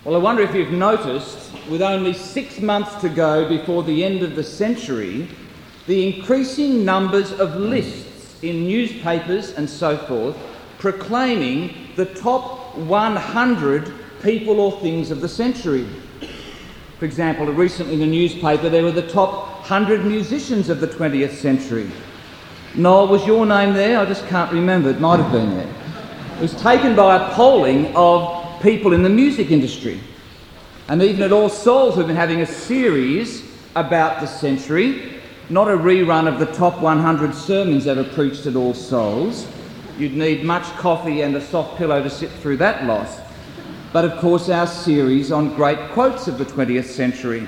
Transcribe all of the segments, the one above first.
Well, I wonder if you've noticed, with only 6 months to go before the end of the century, the increasing numbers of lists in newspapers and so forth proclaiming the top 100 people or things of the century. For example, recently in the newspaper there were the top 100 musicians of the 20th century. Noel, was your name there? I just can't remember. It might have been there. It was taken by a polling of people in the music industry. And even at All Souls, we've been having a series about the century, not a rerun of the top 100 sermons ever preached at All Souls. You'd need much coffee and a soft pillow to sit through that lot. But of course our series on great quotes of the 20th century.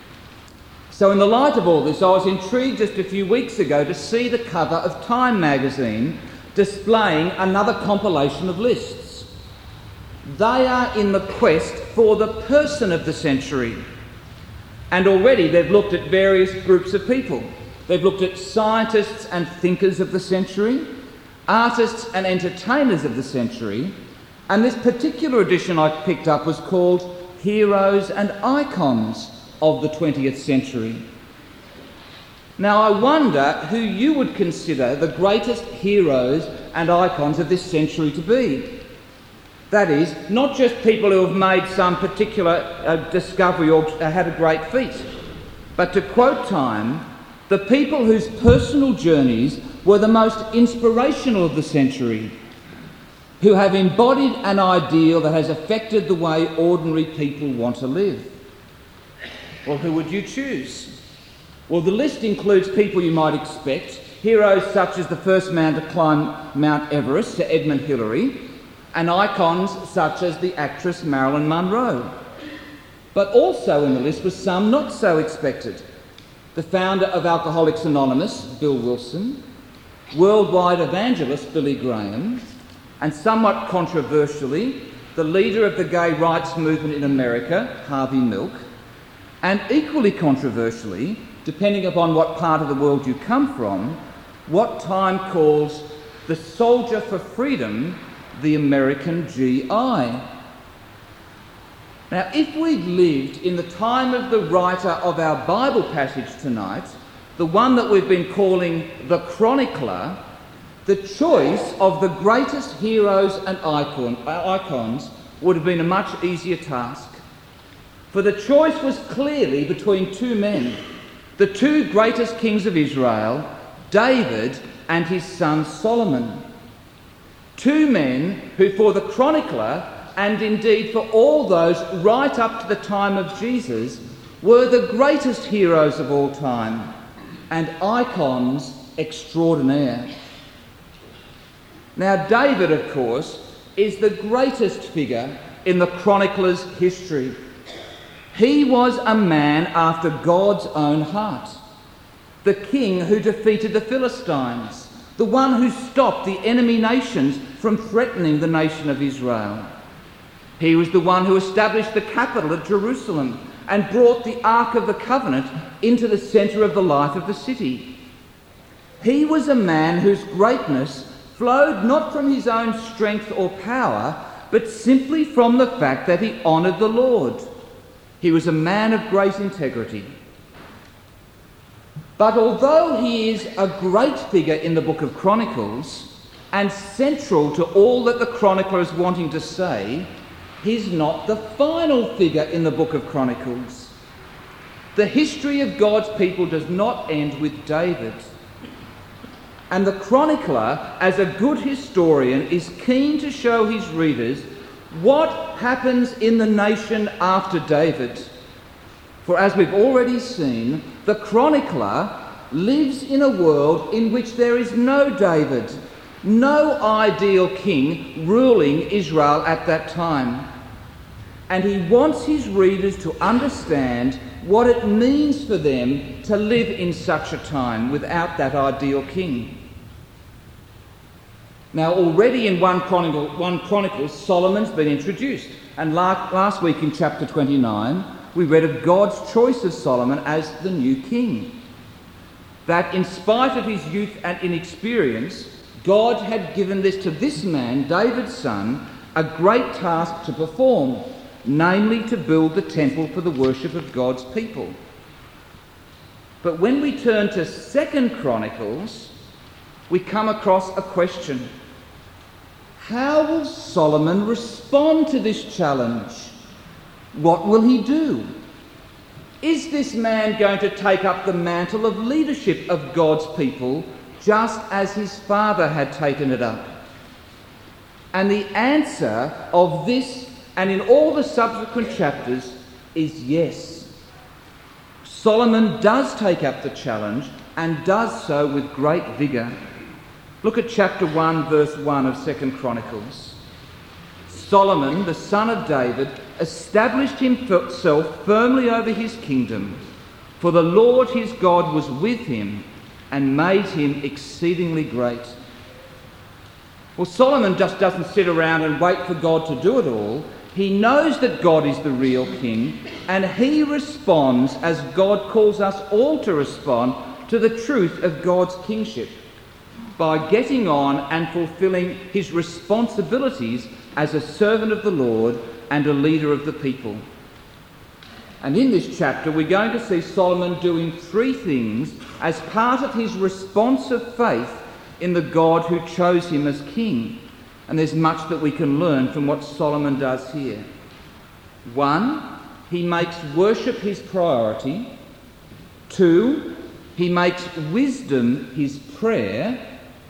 So in the light of all this, I was intrigued just a few weeks ago to see the cover of Time magazine displaying another compilation of lists. They are in the quest for the person of the century. And already they've looked at various groups of people. They've looked at scientists and thinkers of the century, artists and entertainers of the century, and this particular edition I picked up was called Heroes and Icons of the 20th Century. Now I wonder who you would consider the greatest heroes and icons of this century to be. That is, not just people who have made some particular discovery or had a great feat, but to quote Time, the people whose personal journeys were the most inspirational of the century, who have embodied an ideal that has affected the way ordinary people want to live. Well, who would you choose? Well, the list includes people you might expect, heroes such as the first man to climb Mount Everest, Sir Edmund Hillary, and icons such as the actress Marilyn Monroe. But also in the list was some not so expected. The founder of Alcoholics Anonymous, Bill Wilson, worldwide evangelist Billy Graham, and somewhat controversially, the leader of the gay rights movement in America, Harvey Milk, and equally controversially, depending upon what part of the world you come from, what Time calls the soldier for freedom, the American GI. Now, if we'd lived in the time of the writer of our Bible passage tonight, the one that we've been calling the chronicler, the choice of the greatest heroes and icons would have been a much easier task. For the choice was clearly between two men, the two greatest kings of Israel, David and his son Solomon. Two men who, for the chronicler, and indeed for all those right up to the time of Jesus, were the greatest heroes of all time and icons extraordinaire. Now, David, of course, is the greatest figure in the chronicler's history. He was a man after God's own heart, the king who defeated the Philistines, the one who stopped the enemy nations from threatening the nation of Israel. He was the one who established the capital at Jerusalem and brought the Ark of the Covenant into the centre of the life of the city. He was a man whose greatness flowed not from his own strength or power, but simply from the fact that he honoured the Lord. He was a man of great integrity. But although he is a great figure in the book of Chronicles and central to all that the chronicler is wanting to say, he's not the final figure in the book of Chronicles. The history of God's people does not end with David. And the chronicler, as a good historian, is keen to show his readers what happens in the nation after David. For as we've already seen, the chronicler lives in a world in which there is no David, no ideal king ruling Israel at that time. And he wants his readers to understand what it means for them to live in such a time without that ideal king. Now, already in 1 Chronicles, Solomon's been introduced. And last week in chapter 29, we read of God's choice of Solomon as the new king. That in spite of his youth and inexperience, God had given this to this man, David's son, a great task to perform. namely to build the temple for the worship of God's people. But when we turn to 2 Chronicles, we come across a question. How will Solomon respond to this challenge? What will he do? Is this man going to take up the mantle of leadership of God's people just as his father had taken it up? And the answer of this and in all the subsequent chapters is yes. Solomon does take up the challenge and does so with great vigour. Look at chapter 1, verse 1 of 2 Chronicles. Solomon, the son of David, established himself firmly over his kingdom, for the Lord his God was with him and made him exceedingly great. Well, Solomon just doesn't sit around and wait for God to do it all. He knows that God is the real king, and he responds as God calls us all to respond to the truth of God's kingship, by getting on and fulfilling his responsibilities as a servant of the Lord and a leader of the people. And in this chapter, we're going to see Solomon doing 3 things as part of his response of faith in the God who chose him as king. And there's much that we can learn from what Solomon does here. 1, he makes worship his priority. 2, he makes wisdom his prayer.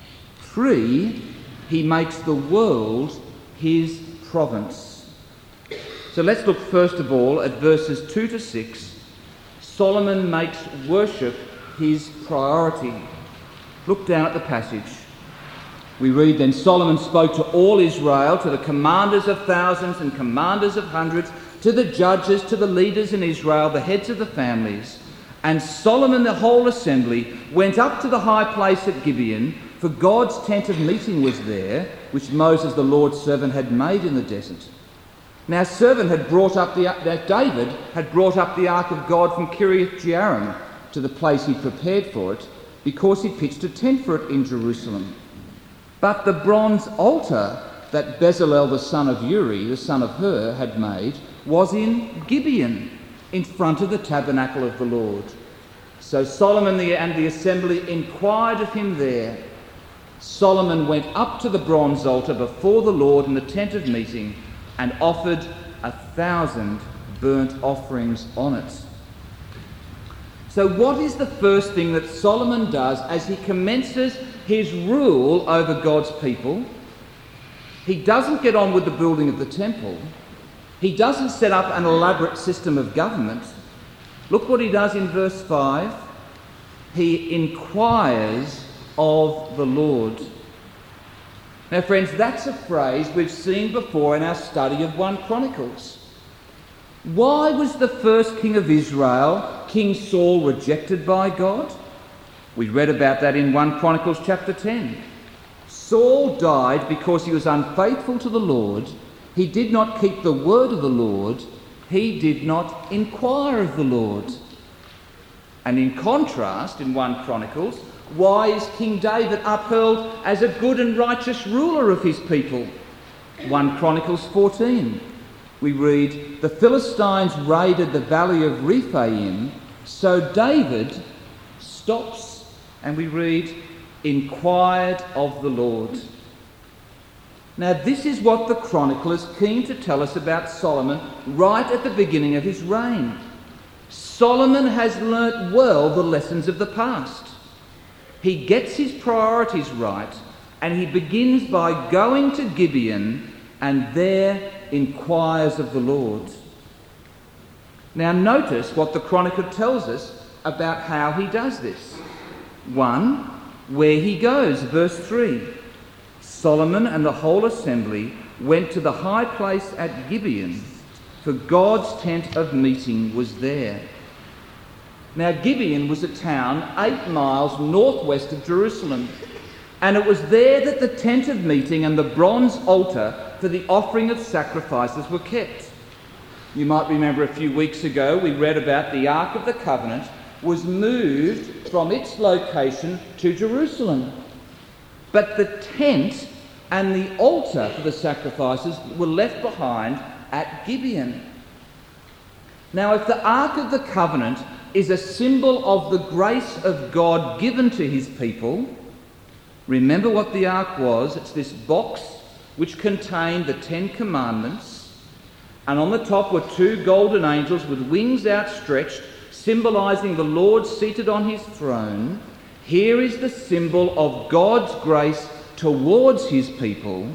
3, he makes the world his province. So let's look first of all at verses 2 to 6. Solomon makes worship his priority. Look down at the passage. We read, "Then Solomon spoke to all Israel, to the commanders of thousands and commanders of hundreds, to the judges, to the leaders in Israel, the heads of the families. And Solomon, the whole assembly, went up to the high place at Gibeon, for God's tent of meeting was there, which Moses, the Lord's servant, had made in the desert. Now David had brought up the ark of God from Kiriath Jearim to the place he prepared for it, because he pitched a tent for it in Jerusalem. But the bronze altar that Bezalel the son of Uri, the son of Hur, had made was in Gibeon, in front of the tabernacle of the Lord. So Solomon and the assembly inquired of him there. Solomon went up to the bronze altar before the Lord in the tent of meeting and offered 1,000 burnt offerings on it." So what is the first thing that Solomon does as he commences his rule over God's people? He doesn't get on with the building of the temple. He doesn't set up an elaborate system of government. Look what he does in verse 5. He inquires of the Lord. Now, friends, that's a phrase we've seen before in our study of 1 Chronicles. Why was the first king of Israel, King Saul, rejected by God? We read about that in 1 Chronicles chapter 10. Saul died because he was unfaithful to the Lord. He did not keep the word of the Lord. He did not inquire of the Lord. And in contrast, in 1 Chronicles, why is King David upheld as a good and righteous ruler of his people? 1 Chronicles 14. We read, "The Philistines raided the valley of Rephaim, so David stops," and we read, "inquired of the Lord." Now this is what the Chronicle is keen to tell us about Solomon right at the beginning of his reign. Solomon has learnt well the lessons of the past. He gets his priorities right, and he begins by going to Gibeon and there inquires of the Lord. Now notice what the Chronicle tells us about how he does this. 1, where he goes, verse 3. Solomon and the whole assembly went to the high place at Gibeon, for God's tent of meeting was there. Now Gibeon was a town 8 miles northwest of Jerusalem, and it was there that the tent of meeting and the bronze altar for the offering of sacrifices were kept. You might remember a few weeks ago we read about the Ark of the Covenant was moved from its location to Jerusalem. But the tent and the altar for the sacrifices were left behind at Gibeon. Now, if the Ark of the Covenant is a symbol of the grace of God given to his people, remember what the Ark was. It's this box which contained the 10 Commandments, and on the top were 2 golden angels with wings outstretched, symbolising the Lord seated on his throne. Here is the symbol of God's grace towards his people.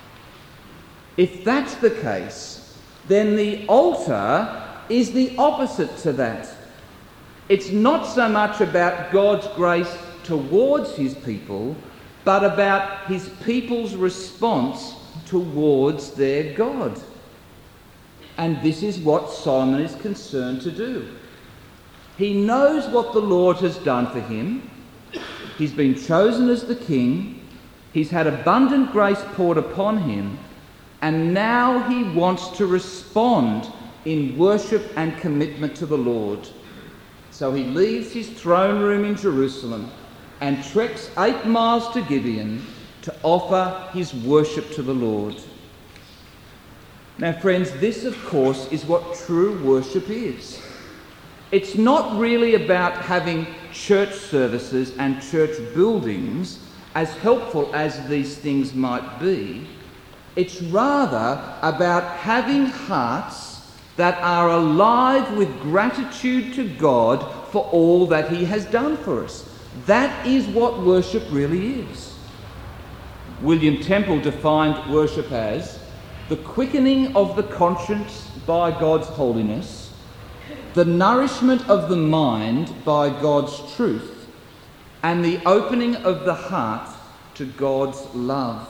If that's the case, then the altar is the opposite to that. It's not so much about God's grace towards his people, but about his people's response towards their God. And this is what Solomon is concerned to do. He knows what the Lord has done for him. He's been chosen as the king. He's had abundant grace poured upon him. And now he wants to respond in worship and commitment to the Lord. So he leaves his throne room in Jerusalem and treks 8 miles to Gibeon to offer his worship to the Lord. Now, friends, this, of course, is what true worship is. It's not really about having church services and church buildings, as helpful as these things might be. It's rather about having hearts that are alive with gratitude to God for all that he has done for us. That is what worship really is. William Temple defined worship as the quickening of the conscience by God's holiness, the nourishment of the mind by God's truth, and the opening of the heart to God's love.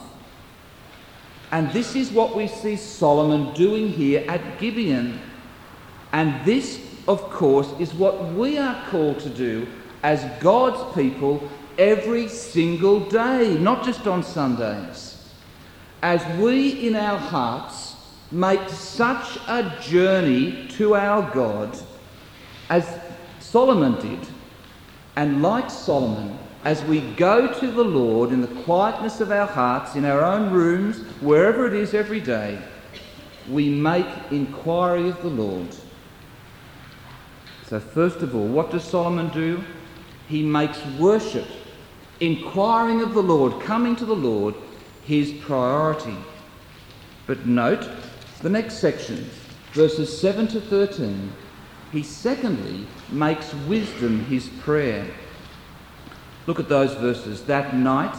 And this is what we see Solomon doing here at Gibeon. And this, of course, is what we are called to do as God's people every single day, not just on Sundays. As we in our hearts make such a journey to our God, as Solomon did, and like Solomon, as we go to the Lord in the quietness of our hearts, in our own rooms, wherever it is every day, we make inquiry of the Lord. So first of all, what does Solomon do? He makes worship, inquiring of the Lord, coming to the Lord, his priority. But note the next section, verses 7 to 13. He secondly makes wisdom his prayer. Look at those verses. That night,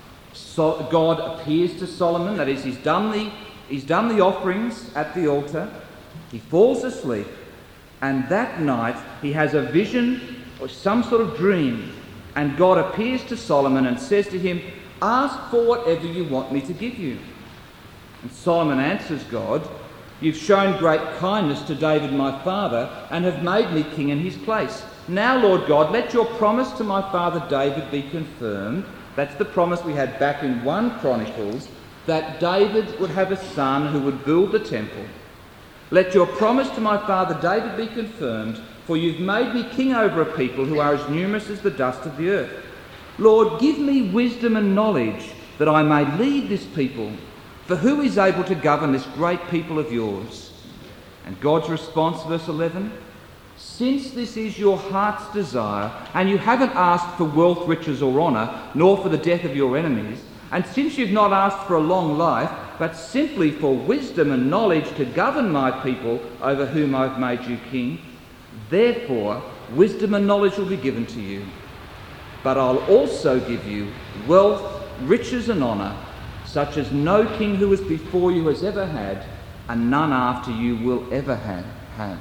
God appears to Solomon. That is, he's done the offerings at the altar. He falls asleep, and that night he has a vision or some sort of dream, and God appears to Solomon and says to him, "Ask for whatever you want me to give you." And Solomon answers God, "You've shown great kindness to David my father and have made me king in his place. Now, Lord God, let your promise to my father David be confirmed." That's the promise we had back in 1 Chronicles, that David would have a son who would build the temple. "Let your promise to my father David be confirmed, for you've made me king over a people who are as numerous as the dust of the earth. Lord, give me wisdom and knowledge that I may lead this people. For who is able to govern this great people of yours?" And God's response, verse 11, "Since this is your heart's desire, and you haven't asked for wealth, riches or honour, nor for the death of your enemies, and since you've not asked for a long life, but simply for wisdom and knowledge to govern my people over whom I've made you king, therefore wisdom and knowledge will be given to you. But I'll also give you wealth, riches and honour, such as no king who was before you has ever had, and none after you will ever have."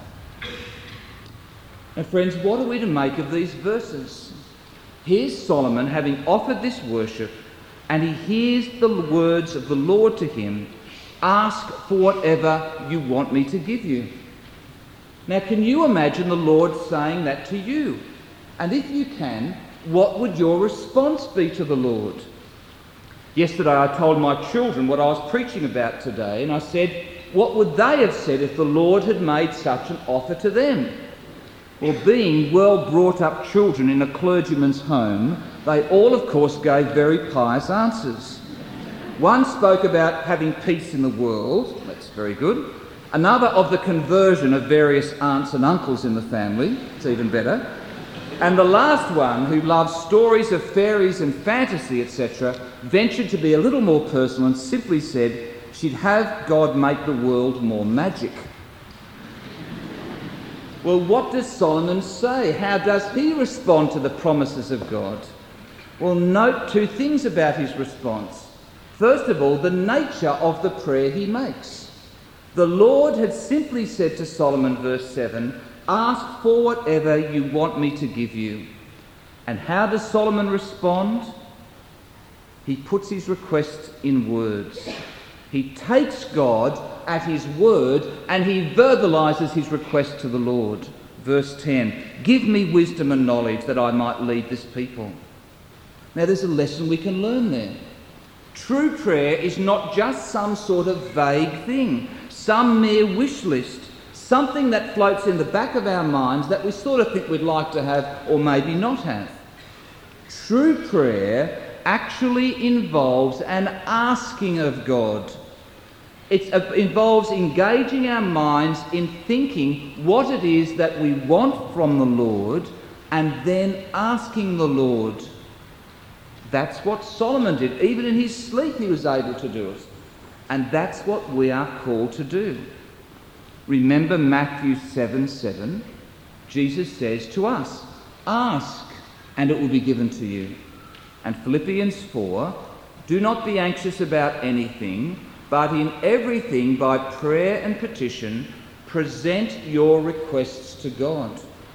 Now, friends, what are we to make of these verses? Here's Solomon having offered this worship, and he hears the words of the Lord to him, "Ask for whatever you want me to give you." Now, can you imagine the Lord saying that to you? And if you can, what would your response be to the Lord? Yesterday I told my children what I was preaching about today, and I said, what would they have said if the Lord had made such an offer to them? Well, being well brought up children in a clergyman's home, they all, of course, gave very pious answers. One spoke about having peace in the world. That's very good. Another of the conversion of various aunts and uncles in the family. It's even better. And the last one, who loves stories of fairies and fantasy, etc., ventured to be a little more personal and simply said she'd have God make the world more magic. Well, what does Solomon say? How does he respond to the promises of God? Well, note two things about his response. First of all, the nature of the prayer he makes. The Lord had simply said to Solomon, verse 7, "Ask for whatever you want me to give you." And how does Solomon respond? He puts his request in words. He takes God at his word and he verbalises his request to the Lord. Verse 10, "Give me wisdom and knowledge that I might lead this people." Now there's a lesson we can learn there. True prayer is not just some sort of vague thing, some mere wish list, something that floats in the back of our minds that we sort of think we'd like to have or maybe not have. True prayer actually involves an asking of God. It involves engaging our minds in thinking what it is that we want from the Lord and then asking the Lord. That's what Solomon did. Even in his sleep he was able to do it. And that's what we are called to do. Remember Matthew 7:7? Jesus says to us, "Ask, and it will be given to you." And Philippians 4, "Do not be anxious about anything, but in everything by prayer and petition, present your requests to God."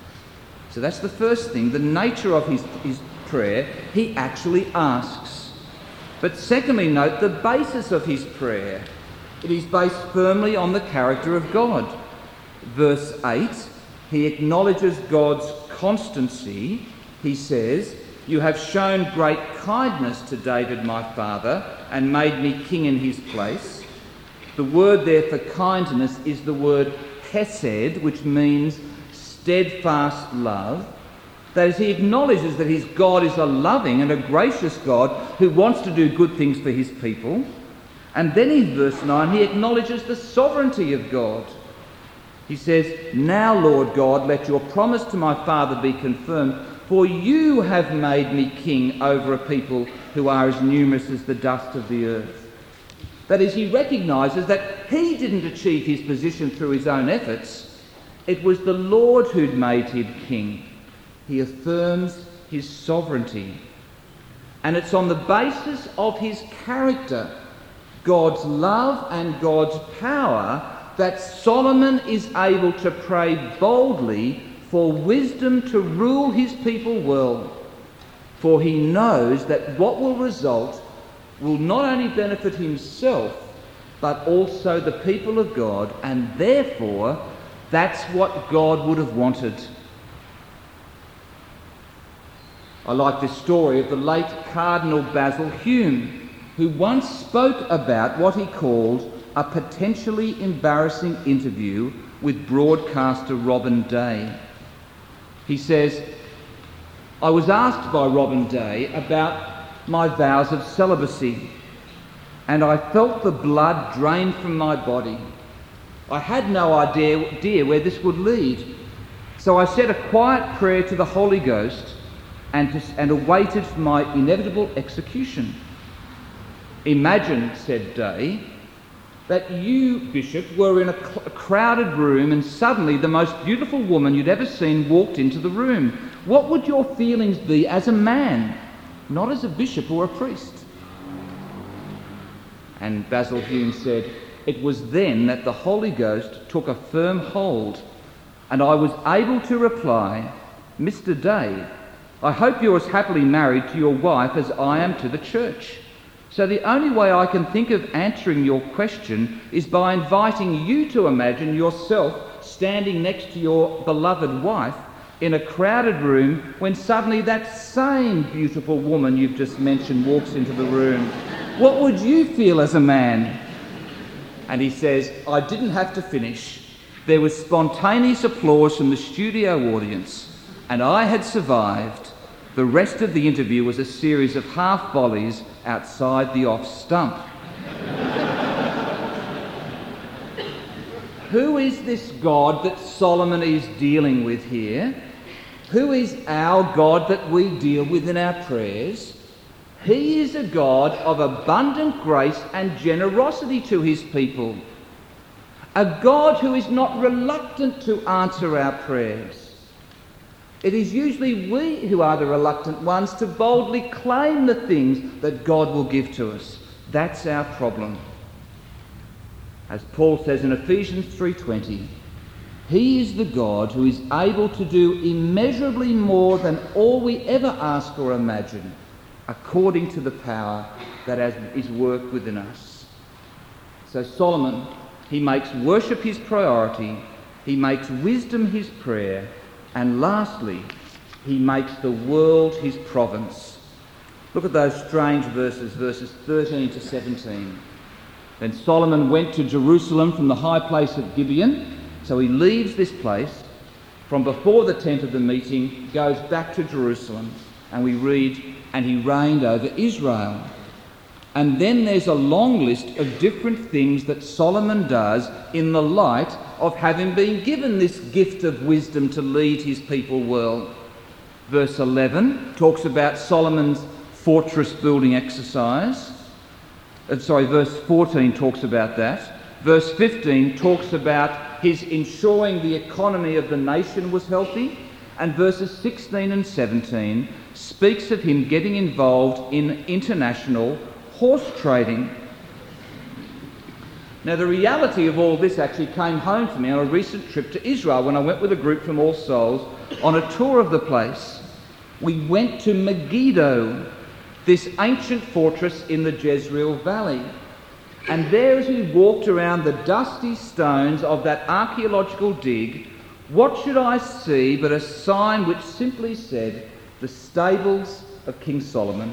So that's the first thing, the nature of his prayer. He actually asks. But secondly, note the basis of his prayer. It is based firmly on the character of God. Verse 8, he acknowledges God's constancy. He says, "You have shown great kindness to David my father and made me king in his place." The word there for kindness is the word hesed, which means steadfast love. That is, he acknowledges that his God is a loving and a gracious God who wants to do good things for his people. And then in verse 9, he acknowledges the sovereignty of God. He says, "Now, Lord God, let your promise to my father be confirmed, for you have made me king over a people who are as numerous as the dust of the earth." That is, he recognises that he didn't achieve his position through his own efforts. It was the Lord who'd made him king. He affirms his sovereignty. And it's on the basis of his character, God's love and God's power, that Solomon is able to pray boldly for wisdom to rule his people well. For he knows that what will result will not only benefit himself, but also the people of God, and therefore that's what God would have wanted. I like this story of the late Cardinal Basil Hume, who once spoke about what he called a potentially embarrassing interview with broadcaster Robin Day. He says, "I was asked by Robin Day about my vows of celibacy, and I felt the blood drain from my body. I had no idea where this would lead, so I said a quiet prayer to the Holy Ghost and awaited for my inevitable execution. Imagine," said Day, "that you, Bishop, were in a crowded room and suddenly the most beautiful woman you'd ever seen walked into the room. What would your feelings be as a man, not as a bishop or a priest?" And Basil Hume said, "It was then that the Holy Ghost took a firm hold, and I was able to reply, 'Mr. Day, I hope you're as happily married to your wife as I am to the church. So the only way I can think of answering your question is by inviting you to imagine yourself standing next to your beloved wife in a crowded room when suddenly that same beautiful woman you've just mentioned walks into the room. What would you feel as a man?' And he says, I didn't have to finish. There was spontaneous applause from the studio audience, and I had survived. The rest of the interview was a series of half volleys outside the off stump." who is this God that Solomon is dealing with here? Who is our God that we deal with in our prayers? He is a God of abundant grace and generosity to his people. A God who is not reluctant to answer our prayers. It is usually we who are the reluctant ones to boldly claim the things that God will give to us. That's our problem. As Paul says in Ephesians 3:20, he is the God who is able to do immeasurably more than all we ever ask or imagine, according to the power that is worked within us. So Solomon, he makes worship his priority, he makes wisdom his prayer, and lastly, he makes the world his province. Look at those strange verses 13 to 17. Then Solomon went to Jerusalem from the high place of Gibeon. So he leaves this place from before the tent of the meeting, goes back to Jerusalem, and we read, and he reigned over Israel. And then there's a long list of different things that Solomon does in the light of having been given this gift of wisdom to lead his people well. Verse 11 talks about Solomon's fortress building exercise. Verse 14 talks about that. Verse 15 talks about his ensuring the economy of the nation was healthy. And verses 16 and 17 speaks of him getting involved in international horse trading. Now, the reality of all this actually came home to me on a recent trip to Israel when I went with a group from All Souls on a tour of the place. We went to Megiddo, this ancient fortress in the Jezreel Valley. And there, as we walked around the dusty stones of that archaeological dig, what should I see but a sign which simply said, "The Stables of King Solomon."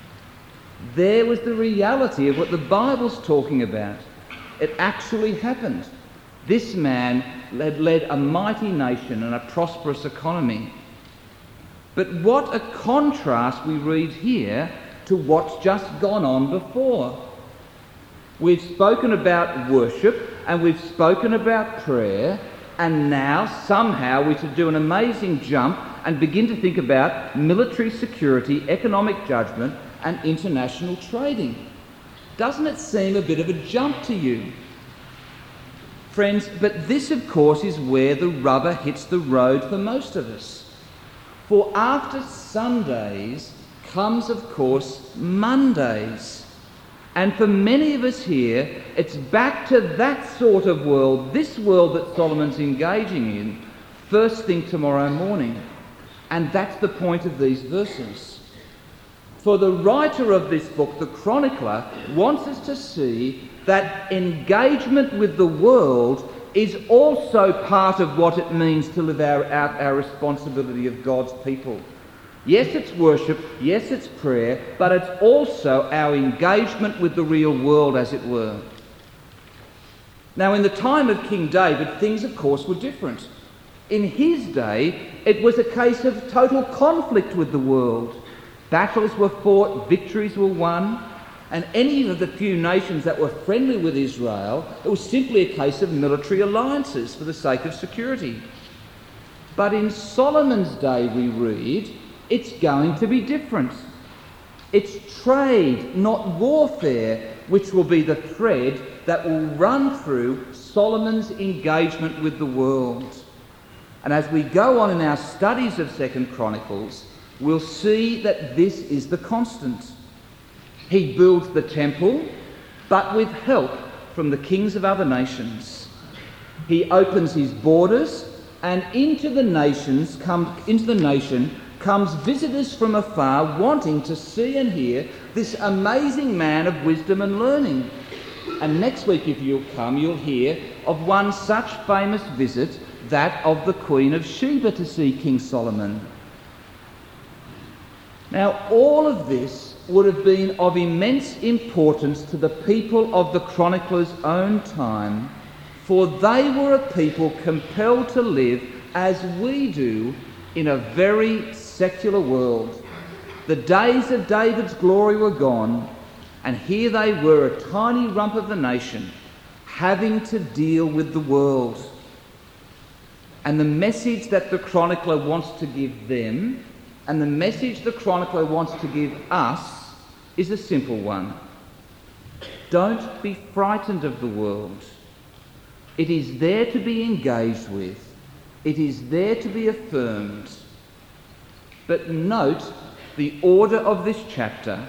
There was the reality of what the Bible's talking about. It actually happened. This man had led a mighty nation and a prosperous economy. But what a contrast we read here to what's just gone on before. We've spoken about worship and we've spoken about prayer, and now somehow we should do an amazing jump and begin to think about military security, economic judgment and international trading. Doesn't it seem a bit of a jump to you? Friends, but this of course is where the rubber hits the road for most of us. For after Sundays comes of course Mondays. And for many of us here, it's back to that sort of world, this world that Solomon's engaging in, first thing tomorrow morning. And that's the point of these verses. For the writer of this book, the chronicler, wants us to see that engagement with the world is also part of what it means to live out our responsibility of God's people. Yes, it's worship, yes, it's prayer, but it's also our engagement with the real world, as it were. Now, in the time of King David, things, of course, were different. In his day, it was a case of total conflict with the world. Battles were fought, victories were won, and any of the few nations that were friendly with Israel, it was simply a case of military alliances for the sake of security. But in Solomon's day, we read, it's going to be different. It's trade, not warfare, which will be the thread that will run through Solomon's engagement with the world. And as we go on in our studies of 2 Chronicles, we'll see that this is the constant. He builds the temple, but with help from the kings of other nations. He opens his borders, and into the nation comes visitors from afar wanting to see and hear this amazing man of wisdom and learning. And next week, if you'll come, you'll hear of one such famous visit, that of the Queen of Sheba to see King Solomon. Now, all of this would have been of immense importance to the people of the chronicler's own time, for they were a people compelled to live as we do in a very secular world. The days of David's glory were gone, and here they were, a tiny rump of the nation, having to deal with the world. And the message that the chronicler wants to give them, and the message the chronicler wants to give us, is a simple one. Don't be frightened of the world. It is there to be engaged with. It is there to be affirmed. But note the order of this chapter.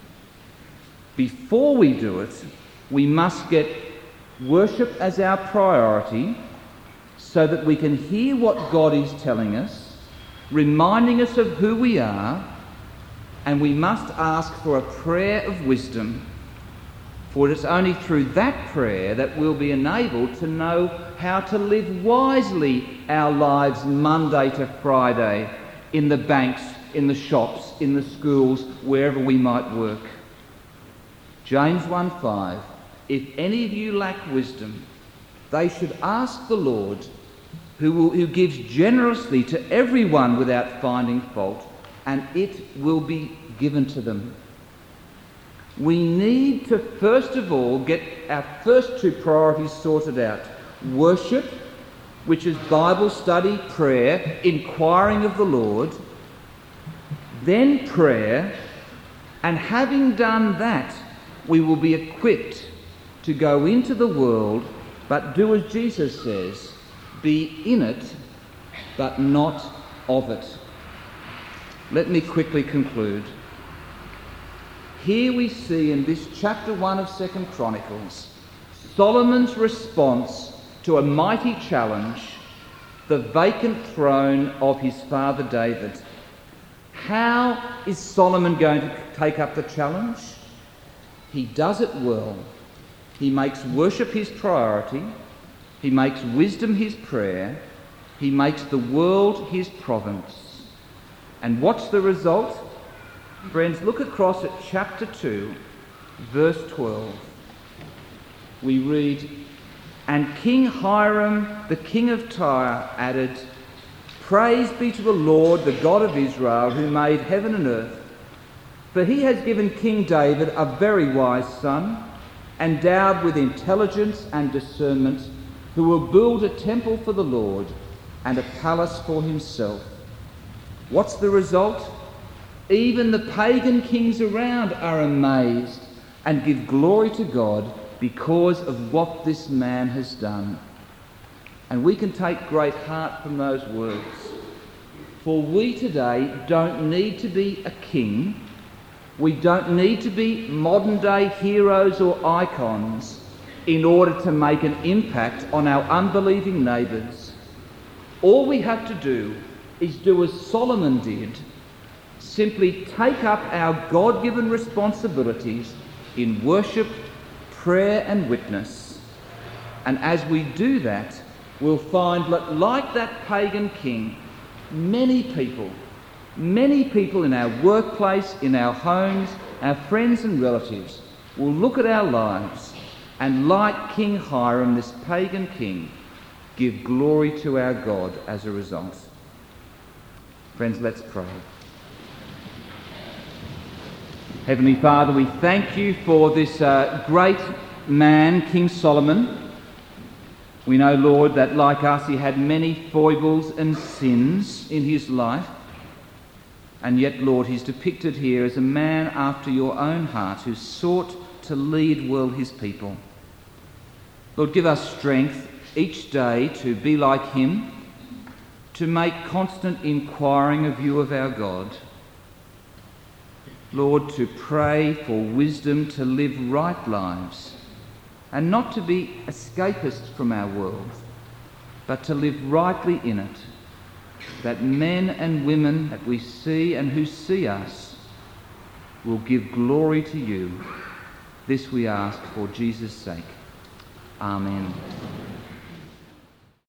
Before we do it, we must get worship as our priority so that we can hear what God is telling us, reminding us of who we are, and we must ask for a prayer of wisdom. For it is only through that prayer that we'll be enabled to know how to live wisely our lives Monday to Friday, in the banks, in the shops, in the schools, wherever we might work. James 1:5, if any of you lack wisdom, they should ask the Lord, who gives generously to everyone without finding fault, and it will be given to them. We need to first of all get our first two priorities sorted out. Worship, which is Bible study, prayer, inquiring of the Lord. Then prayer, and having done that, we will be equipped to go into the world, but do as Jesus says, be in it, but not of it. Let me quickly conclude. Here we see in this chapter 1 of 2 Chronicles, Solomon's response to a mighty challenge, the vacant throne of his father David. How is Solomon going to take up the challenge? He does it well. He makes worship his priority. He makes wisdom his prayer. He makes the world his province. And what's the result? Friends, look across at chapter 2, verse 12. We read, and King Hiram, the king of Tyre, added, praise be to the Lord, the God of Israel, who made heaven and earth. For he has given King David a very wise son, endowed with intelligence and discernment, who will build a temple for the Lord and a palace for himself. What's the result? Even the pagan kings around are amazed and give glory to God because of what this man has done. And we can take great heart from those words. For we today don't need to be a king. We don't need to be modern-day heroes or icons in order to make an impact on our unbelieving neighbours. All we have to do is do as Solomon did, simply take up our God-given responsibilities in worship, prayer and witness. And as we do that, we'll find that, like that pagan king, many people in our workplace, in our homes, our friends and relatives will look at our lives and, like King Hiram, this pagan king, give glory to our God as a result. Friends, let's pray. Heavenly Father, we thank you for this great man, King Solomon. We know, Lord, that like us, he had many foibles and sins in his life. And yet, Lord, he's depicted here as a man after your own heart who sought to lead well his people. Lord, give us strength each day to be like him, to make constant inquiring of you of our God. Lord, to pray for wisdom to live right lives and not to be escapists from our world, but to live rightly in it, that men and women that we see and who see us will give glory to you. This we ask for Jesus' sake. Amen.